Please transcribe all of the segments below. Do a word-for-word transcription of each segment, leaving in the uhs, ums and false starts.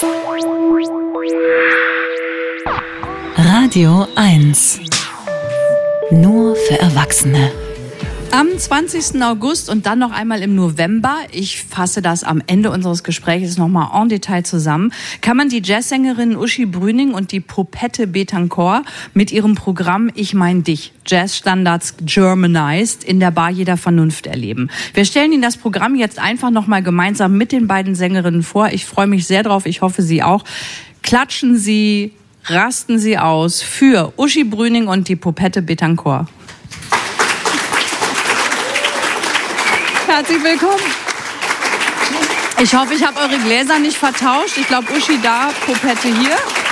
Radio eins. Nur für Erwachsene. Am zwanzigsten August und dann noch einmal im November, ich fasse das am Ende unseres Gesprächs nochmal en Detail zusammen, kann man die Jazzsängerin Uschi Brüning und die Popette Betancourt mit ihrem Programm Ich mein dich, Jazzstandards Germanized, in der Bar jeder Vernunft erleben. Wir stellen Ihnen das Programm jetzt einfach nochmal gemeinsam mit den beiden Sängerinnen vor. Ich freue mich sehr drauf, ich hoffe Sie auch. Klatschen Sie, rasten Sie aus für Uschi Brüning und die Popette Betancourt. Herzlich willkommen. Ich hoffe, ich habe eure Gläser nicht vertauscht. Ich glaube, Uschi da, Popette hier.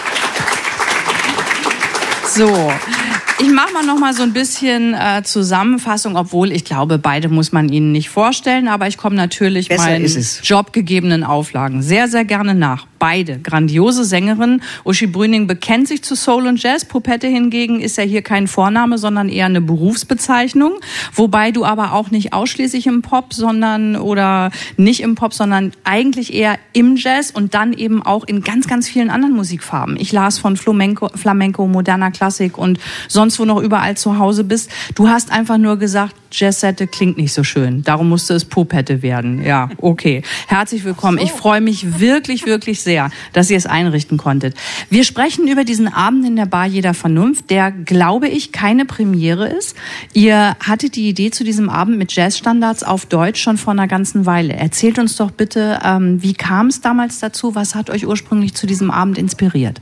So, ich mache mal noch mal so ein bisschen äh, Zusammenfassung, obwohl ich glaube, beide muss man Ihnen nicht vorstellen. Aber ich komme natürlich Besser meinen ist es. jobgegebenen Auflagen sehr, sehr gerne nach. Beide grandiose Sängerinnen. Uschi Brüning bekennt sich zu Soul und Jazz. Popette hingegen ist ja hier kein Vorname, sondern eher eine Berufsbezeichnung. Wobei du aber auch nicht ausschließlich im Pop, sondern oder nicht im Pop, sondern eigentlich eher im Jazz und dann eben auch in ganz, ganz vielen anderen Musikfarben. Ich las von Flamenco, Flamenco, moderner Klassik und sonst wo noch überall zu Hause bist. Du hast einfach nur gesagt, Jazzette klingt nicht so schön. Darum musste es Popette werden. Ja, okay. Herzlich willkommen. Ich freue mich wirklich, wirklich sehr, dass ihr es einrichten konntet. Wir sprechen über diesen Abend in der Bar jeder Vernunft, der, glaube ich, keine Premiere ist. Ihr hattet die Idee zu diesem Abend mit Jazzstandards auf Deutsch schon vor einer ganzen Weile. Erzählt uns doch bitte, ähm, wie kam es damals dazu? Was hat euch ursprünglich zu diesem Abend inspiriert?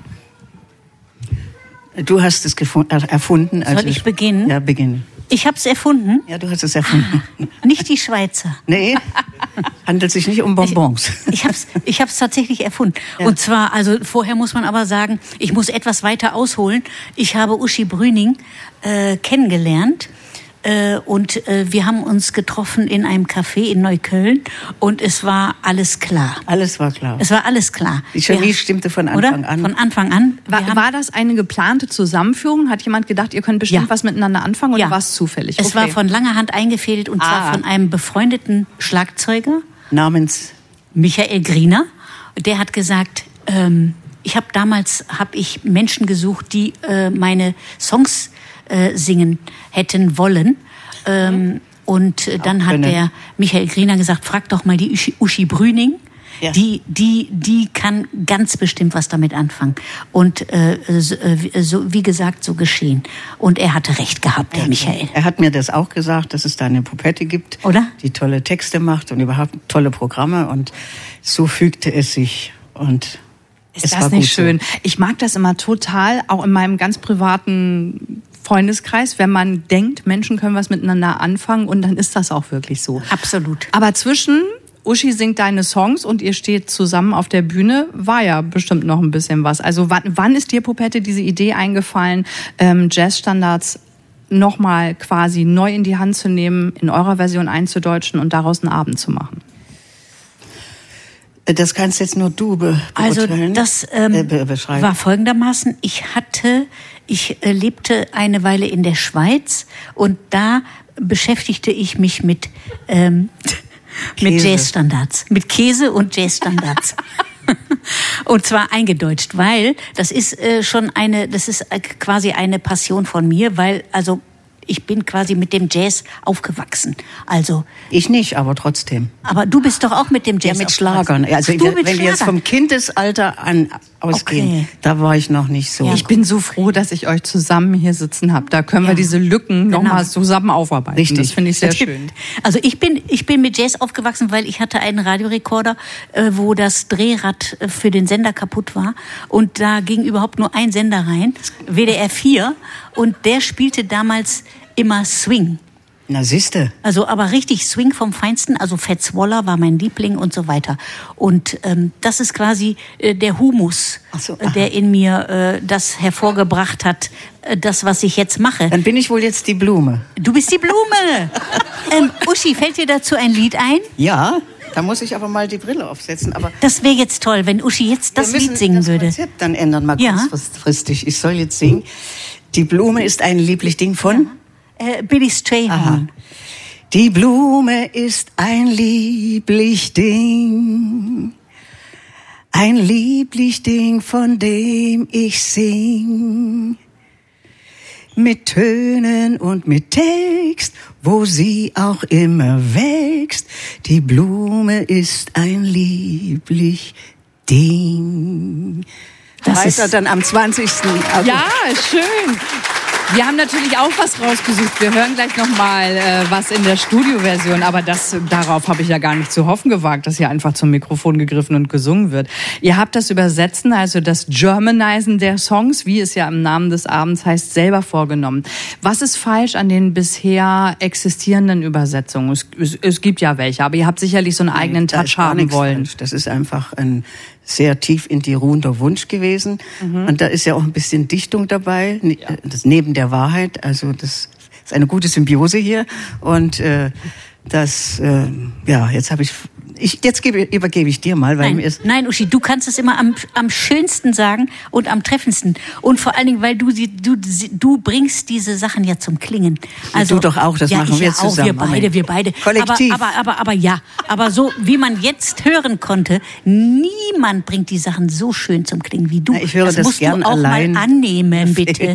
Du hast es gefunden, erfunden. Also Soll ich beginnen? Ja, beginne. Ich habe es erfunden. Ja, du hast es erfunden. Ah, nicht die Schweizer. Nee, handelt sich nicht um Bonbons. Ich, ich habe es ich hab's tatsächlich erfunden. Ja. Und zwar, also vorher muss man aber sagen, ich muss etwas weiter ausholen. Ich habe Uschi Brüning äh, kennengelernt. Äh, und äh, wir haben uns getroffen in einem Café in Neukölln und es war alles klar. Alles war klar. Es war alles klar. Die Chemie wir, stimmte von Anfang oder? an. Von Anfang an. War, war das eine geplante Zusammenführung? Hat jemand gedacht, ihr könnt bestimmt ja. was miteinander anfangen oder ja. war es zufällig? Es okay. war von langer Hand eingefädelt und ah. zwar von einem befreundeten Schlagzeuger. Namens Michael Griener. Der hat gesagt, ähm, ich habe damals hab ich Menschen gesucht, die äh, meine Songs äh, singen hätten wollen. Ähm, und äh, dann hat der Michael Griener gesagt, frag doch mal die Uschi, Uschi Brüning. Ja. Die, die, die kann ganz bestimmt was damit anfangen. Und äh, so, äh, so, wie gesagt, so geschehen. Und er hatte recht gehabt, der ja, Michael. Er hat mir das auch gesagt, dass es da eine Popette gibt, oder? Die tolle Texte macht und überhaupt tolle Programme. Und so fügte es sich. Und ist es das war nicht gut schön? So. Ich mag das immer total, auch in meinem ganz privaten Freundeskreis, wenn man denkt, Menschen können was miteinander anfangen und dann ist das auch wirklich so. Absolut. Aber zwischen Uschi singt deine Songs und ihr steht zusammen auf der Bühne, war ja bestimmt noch ein bisschen was. Also wann, wann ist dir, Popette, diese Idee eingefallen, ähm, Jazzstandards nochmal quasi neu in die Hand zu nehmen, in eurer Version einzudeutschen und daraus einen Abend zu machen? Das kannst jetzt nur du be- beurteilen. Also das ähm, äh, be- beschreiben. war folgendermaßen, ich hatte, ich äh, lebte eine Weile in der Schweiz und da beschäftigte ich mich mit, ähm, mit Jazzstandards, mit Käse und Jazzstandards. Und zwar eingedeutscht, weil das ist äh, schon eine, das ist äh, quasi eine Passion von mir, weil also ich bin quasi mit dem Jazz aufgewachsen. Also ich nicht, aber trotzdem. Aber du bist doch auch mit dem Jazz ja, mit Schlagern. Also du wenn mit wir Schlagern. jetzt vom Kindesalter an ausgehen, okay. Da war ich noch nicht so. Ja, ich bin so froh, dass ich euch zusammen hier sitzen habe. Da können ja. wir diese Lücken genau. nochmal zusammen aufarbeiten. Richtig. Das finde ich sehr schön. Also ich bin ich bin mit Jazz aufgewachsen, weil ich hatte einen Radiorekorder, äh, wo das Drehrad für den Sender kaputt war und da ging überhaupt nur ein Sender rein, W D R vier, und der spielte damals immer Swing. Na siehste. Also aber richtig Swing vom Feinsten, also Fats Waller war mein Liebling und so weiter. Und ähm, das ist quasi äh, der Humus, Ach so, äh, der in mir äh, das hervorgebracht hat, äh, das, was ich jetzt mache. Dann bin ich wohl jetzt die Blume. Du bist die Blume! ähm, Uschi, fällt dir dazu ein Lied ein? Ja, da muss ich aber mal die Brille aufsetzen. Aber das wäre jetzt toll, wenn Uschi jetzt das Lied singen das würde. Konzept dann ändern, mal ja. kurzfristig. Ich soll jetzt singen. Die Blume ist ein Lieblingsding von... Ja. Äh, Billy Strayhorn. Die Blume ist ein Lieblingsding, ein lieblich Ding, von dem ich sing. Mit Tönen und mit Text, wo sie auch immer wächst. Die Blume ist ein lieblich Ding. Das Das ist ist dann am zwanzigsten August. Ja, schön. Wir haben natürlich auch was rausgesucht. Wir hören gleich noch mal äh, was in der Studioversion, aber das, darauf habe ich ja gar nicht zu hoffen gewagt, dass hier einfach zum Mikrofon gegriffen und gesungen wird. Ihr habt das Übersetzen, also das Germanisen der Songs, wie es ja im Namen des Abends heißt, selber vorgenommen. Was ist falsch an den bisher existierenden Übersetzungen? Es, es, es gibt ja welche, aber ihr habt sicherlich so einen eigenen Da ist Touch gar haben nichts wollen. falsch. Das ist einfach ein sehr tief in die ruhender Wunsch gewesen. Mhm. Und da ist ja auch ein bisschen Dichtung dabei, ja. Das neben der Wahrheit. Also das ist eine gute Symbiose hier. Und äh, das, äh, ja, jetzt habe ich, ich, jetzt gebe, übergebe ich dir mal, weil Nein, mir ist. nein, Uschi, du kannst es immer am, am schönsten sagen und am treffendsten. Und vor allen Dingen, weil du sie, du, du bringst diese Sachen ja zum Klingen. Also du doch auch, das ja, machen ich wir ja zusammen. Auch, wir beide, wir beide. Kollektiv. Aber, aber, aber, aber ja, aber so wie man jetzt hören konnte, niemand bringt die Sachen so schön zum Klingen wie du. Na, ich höre das, das musst gern du auch allein. mal annehmen, bitte.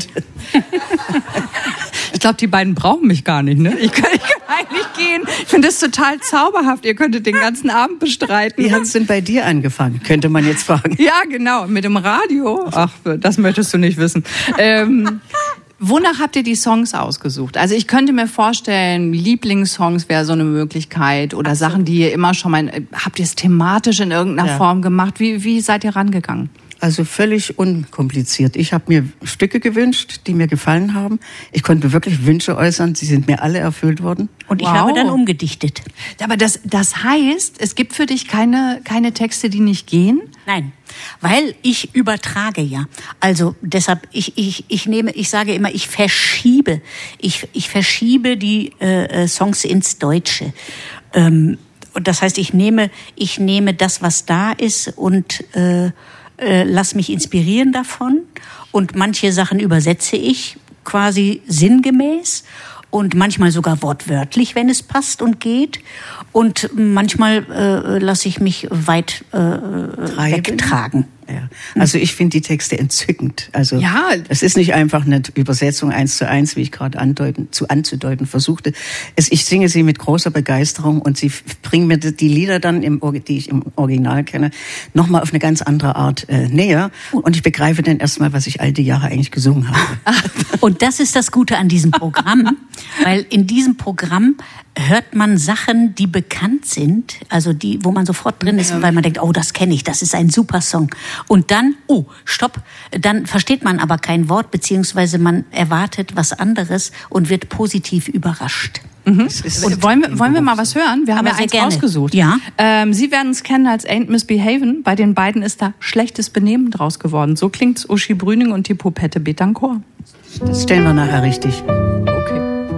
Ich glaube, die beiden brauchen mich gar nicht, ne? Ich kann, ich kann eigentlich gehen. Ich finde das total zauberhaft. Ihr könntet den ganzen Abend bestreiten. Wie hat es denn bei dir angefangen, könnte man jetzt fragen. Ja, genau, mit dem Radio. Ach, das möchtest du nicht wissen. Ähm, wonach habt ihr die Songs ausgesucht? Also ich könnte mir vorstellen, Lieblingssongs wäre so eine Möglichkeit oder Absolut. Sachen, die ihr immer schon mal... Habt ihr es thematisch in irgendeiner ja. Form gemacht? Wie, wie seid ihr rangegangen? Also völlig unkompliziert. Ich habe mir Stücke gewünscht, die mir gefallen haben. Ich konnte mir wirklich Wünsche äußern. Sie sind mir alle erfüllt worden. Und ich wow. habe dann umgedichtet. Aber das, das heißt, es gibt für dich keine, keine Texte, die nicht gehen? Nein, weil ich übertrage ja. Also deshalb, ich, ich, ich nehme, ich sage immer, ich verschiebe. Ich, ich verschiebe die äh, Songs ins Deutsche. Ähm, und das heißt, ich nehme, ich nehme das, was da ist und äh, äh, lass mich inspirieren davon. Und manche Sachen übersetze ich quasi sinngemäß. Und manchmal sogar wortwörtlich, wenn es passt und geht. Und manchmal äh, lasse ich mich weit äh, wegtragen. Ja. Also ich finde die Texte entzückend. Also ja. Es ist nicht einfach eine Übersetzung eins zu eins, wie ich gerade andeuten, zu anzudeuten versuchte. Es, ich singe sie mit großer Begeisterung und sie bringen mir die Lieder dann, im, die ich im Original kenne, nochmal auf eine ganz andere Art äh, näher. Und ich begreife dann erstmal, was ich all die Jahre eigentlich gesungen habe. Und das ist das Gute an diesem Programm, weil in diesem Programm hört man Sachen, die bekannt sind, also die, wo man sofort drin ist, weil man denkt, oh, das kenne ich, das ist ein super Song. Und dann, oh, stopp, dann versteht man aber kein Wort, beziehungsweise man erwartet was anderes und wird positiv überrascht. Mhm. Und wollen wir, wollen wir mal was hören? Wir haben aber ja eins gerne. rausgesucht. Ja. Ähm, Sie werden es kennen als Ain't Misbehavin'. Bei den beiden ist da schlechtes Benehmen draus geworden. So klingt's Uschi Brüning und die Popette Betancourt. Das stellen wir nachher richtig. Okay.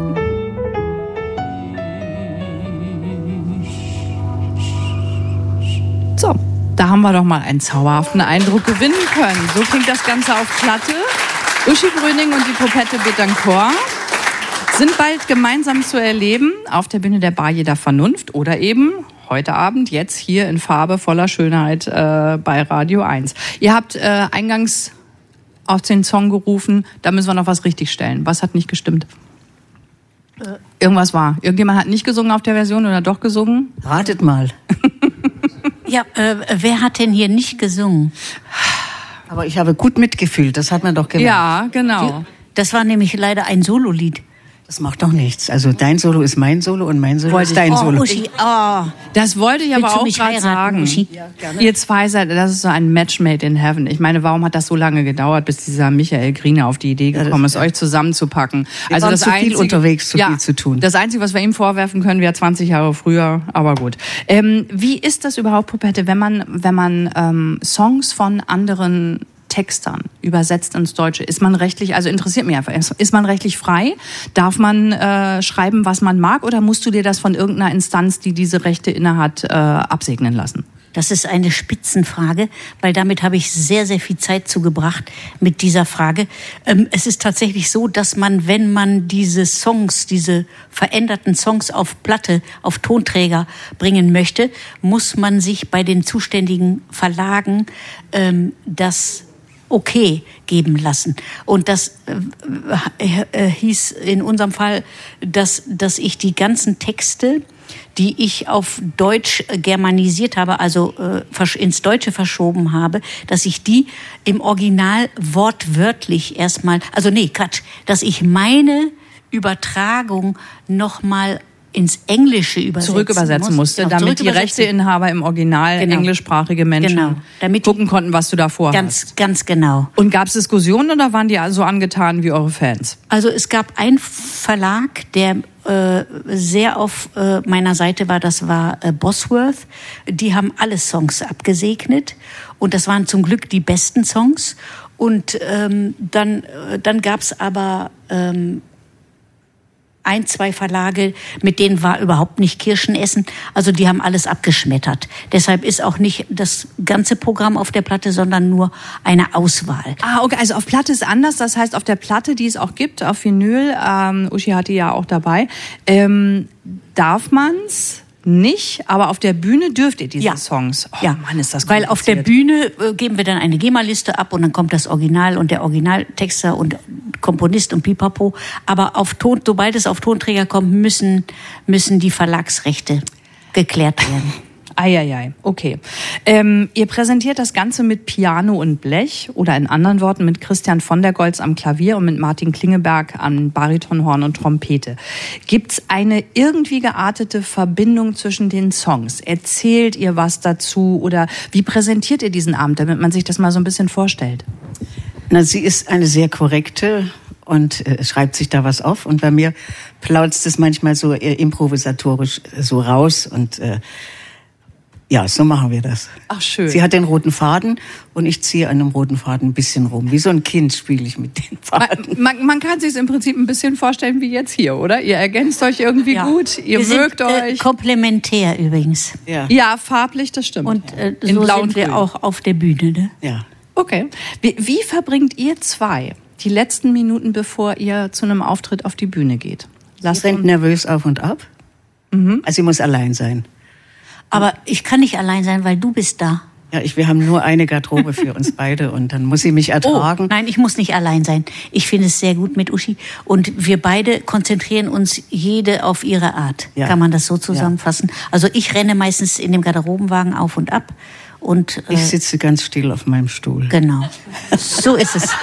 So, da haben wir doch mal einen zauberhaften Eindruck gewinnen können. So klingt das Ganze auf Platte. Uschi Brüning und die Popette Betancourt sind bald gemeinsam zu erleben auf der Bühne der Bar jeder Vernunft oder eben heute Abend jetzt hier in Farbe voller Schönheit äh, bei Radio eins. Ihr habt äh, eingangs auf den Song gerufen, da müssen wir noch was richtigstellen. Was hat nicht gestimmt? Äh. Irgendwas war. Irgendjemand hat nicht gesungen auf der Version oder doch gesungen? Ratet mal. Ja, äh, wer hat denn hier nicht gesungen? Aber ich habe gut mitgefühlt, das hat man doch gemerkt. Ja, genau. Das war nämlich leider ein Sololied. Das macht doch nichts. Also dein Solo ist mein Solo und mein Solo Wollte ist dein oh, Solo. Uschi, oh. Das wollte ich aber Willst du auch mich gerade heiraten, sagen. Uschi? Ja, gerne. Ihr zwei seid, das ist so ein Match made in heaven. Ich meine, warum hat das so lange gedauert, bis dieser Michael Griener auf die Idee gekommen ist, ja. euch zusammenzupacken? Wir also waren das zu viel Einzige, unterwegs, zu ja, viel zu tun. Das Einzige, was wir ihm vorwerfen können, wäre zwanzig Jahre früher, aber gut. Ähm, wie ist das überhaupt, Popette, wenn man, wenn man ähm, Songs von anderen Textern übersetzt ins Deutsche? Ist man rechtlich, also interessiert mich einfach, ist man rechtlich frei? Darf man äh, schreiben, was man mag, oder musst du dir das von irgendeiner Instanz, die diese Rechte innehat, äh, absegnen lassen? Das ist eine Spitzenfrage, weil damit habe ich sehr, sehr viel Zeit zugebracht mit dieser Frage. Ähm, es ist tatsächlich so, dass man, wenn man diese Songs, diese veränderten Songs auf Platte, auf Tonträger bringen möchte, muss man sich bei den zuständigen Verlagen ähm, das okay geben lassen. Und das äh, äh, hieß in unserem Fall, dass, dass ich die ganzen Texte, die ich auf Deutsch germanisiert habe, also äh, ins Deutsche verschoben habe, dass ich die im Original wortwörtlich erstmal, also nee, Quatsch, dass ich meine Übertragung nochmal ins Englische übersetzen zurückübersetzen muss, musste, damit die Rechteinhaber im Original genau. englischsprachige Menschen genau. damit gucken konnten, was du davor ganz, hast. Ganz genau. Und gab es Diskussionen oder waren die so angetan wie eure Fans? Also es gab einen Verlag, der äh, sehr auf äh, meiner Seite war, das war äh, Bosworth. Die haben alle Songs abgesegnet und das waren zum Glück die besten Songs. Und ähm, dann, äh, dann gab es aber ähm, ein, zwei Verlage, mit denen war überhaupt nicht Kirschen essen. Also die haben alles abgeschmettert. Deshalb ist auch nicht das ganze Programm auf der Platte, sondern nur eine Auswahl. Ah, okay, also auf Platte ist anders. Das heißt, auf der Platte, die es auch gibt, auf Vinyl, ähm, Uschi hat die ja auch dabei, ähm, darf man's nicht, aber auf der Bühne dürft ihr diese ja. Songs. Oh, ja, Mann, ist das weil auf der Bühne äh, geben wir dann eine GEMA-Liste ab und dann kommt das Original und der Originaltexter und Komponist und Pipapo. Aber auf Ton, sobald es auf Tonträger kommt, müssen, müssen die Verlagsrechte geklärt werden. Eieiei, okay. Ähm, ihr präsentiert das Ganze mit Piano und Blech oder in anderen Worten mit Christian von der Goltz am Klavier und mit Martin Klingeberg an Bariton, Horn und Trompete. Gibt's eine irgendwie geartete Verbindung zwischen den Songs? Erzählt ihr was dazu oder wie präsentiert ihr diesen Abend, damit man sich das mal so ein bisschen vorstellt? Na, sie ist eine sehr korrekte und äh, schreibt sich da was auf und bei mir plautzt es manchmal so äh, improvisatorisch äh, so raus und äh, ja, so machen wir das. Ach, schön. Sie hat den roten Faden und ich ziehe an dem roten Faden ein bisschen rum. Wie so ein Kind spiele ich mit den Faden. Man, man, man kann sich im Prinzip ein bisschen vorstellen wie jetzt hier, oder? Ihr ergänzt euch irgendwie ja. gut, ihr wir mögt sind, euch. Äh, komplementär übrigens. Ja. ja, farblich, das stimmt. Und äh, so blau sind wir auch auf der Bühne. Ne? Ja. Okay. Wie, wie verbringt ihr zwei die letzten Minuten, bevor ihr zu einem Auftritt auf die Bühne geht? Lasst Sie rennt nervös auf und ab. Mhm. Also sie muss allein sein. Aber ich kann nicht allein sein, weil du bist da. Ja, ich, wir haben nur eine Garderobe für uns beide und dann muss sie mich ertragen. Oh, nein, ich muss nicht allein sein. Ich finde es sehr gut mit Uschi. Und wir beide konzentrieren uns jede auf ihre Art. Ja. Kann man das so zusammenfassen? Ja. Also ich renne meistens in dem Garderobenwagen auf und ab. Und, äh, ich sitze ganz still auf meinem Stuhl. Genau. So ist es.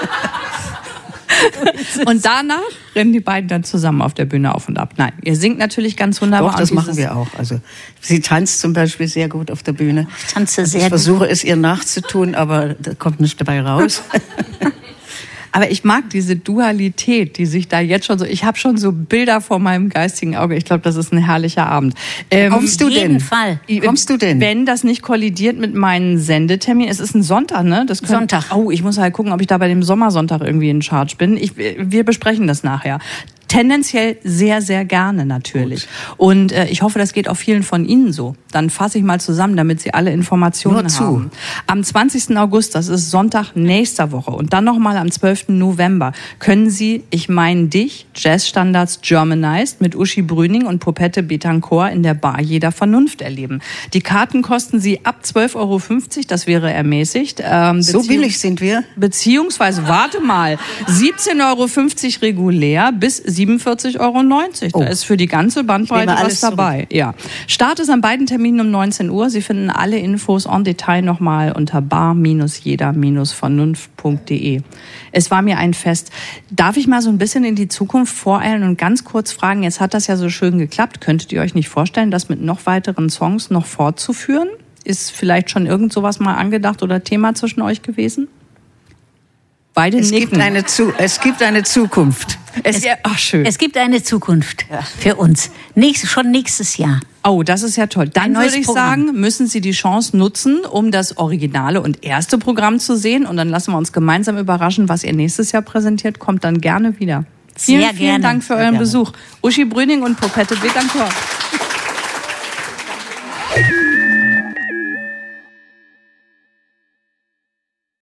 Und danach rennen die beiden dann zusammen auf der Bühne auf und ab. Nein, ihr singt natürlich ganz wunderbar. Doch, das machen wir auch. Also sie tanzt zum Beispiel sehr gut auf der Bühne. Ich tanze sehr ich gut. Ich versuche es ihr nachzutun, aber da kommt nichts dabei raus. Aber ich mag diese Dualität, die sich da jetzt schon so, ich habe schon so Bilder vor meinem geistigen Auge. Ich glaube, das ist ein herrlicher Abend. Ähm, Kommst du auf jeden denn? Fall. Kommst du denn? Wenn das nicht kollidiert mit meinen Sendeterminen. Es ist ein Sonntag, ne? Das könnt, Sonntag. Oh, ich muss halt gucken, ob ich da bei dem Sommersonntag irgendwie in Charge bin. Ich, wir besprechen das nachher. Tendenziell sehr, sehr gerne natürlich. Gut. Und äh, ich hoffe, das geht auch vielen von Ihnen so. Dann fasse ich mal zusammen, damit Sie alle Informationen Nur haben. Am zwanzigsten August, das ist Sonntag nächster Woche und dann nochmal am zwölften November können Sie Ich mein dich, Jazzstandards Germanized mit Uschi Brüning und Popette Betancourt in der Bar Jeder Vernunft erleben. Die Karten kosten Sie ab zwölf Euro fünfzig, das wäre ermäßigt. Ähm, so billig sind wir? Beziehungsweise, warte mal, siebzehn Euro fünfzig regulär bis siebenundvierzig Euro neunzig. Da oh. ist für die ganze Bandbreite was dabei. Ja. Start ist an beiden Terminen um neunzehn Uhr. Sie finden alle Infos en Detail nochmal unter bar jeder vernunft punkt de. Es war mir ein Fest. Darf ich mal so ein bisschen in die Zukunft voreilen und ganz kurz fragen, jetzt hat das ja so schön geklappt. Könntet ihr euch nicht vorstellen, das mit noch weiteren Songs noch fortzuführen? Ist vielleicht schon irgend sowas mal angedacht oder Thema zwischen euch gewesen? Beide es nicken. Gibt eine Zu- es gibt eine Zukunft. Es, es, ach, schön. Es gibt eine Zukunft ja. für uns. Nächst, schon nächstes Jahr. Oh, das ist ja toll. Dann würde ich Programm. sagen, müssen Sie die Chance nutzen, um das originale und erste Programm zu sehen. Und dann lassen wir uns gemeinsam überraschen, was ihr nächstes Jahr präsentiert. Kommt dann gerne wieder. Vielen, Sehr vielen gerne. Dank für Sehr euren gerne. Besuch. Uschi Brüning und Popette Betancourt.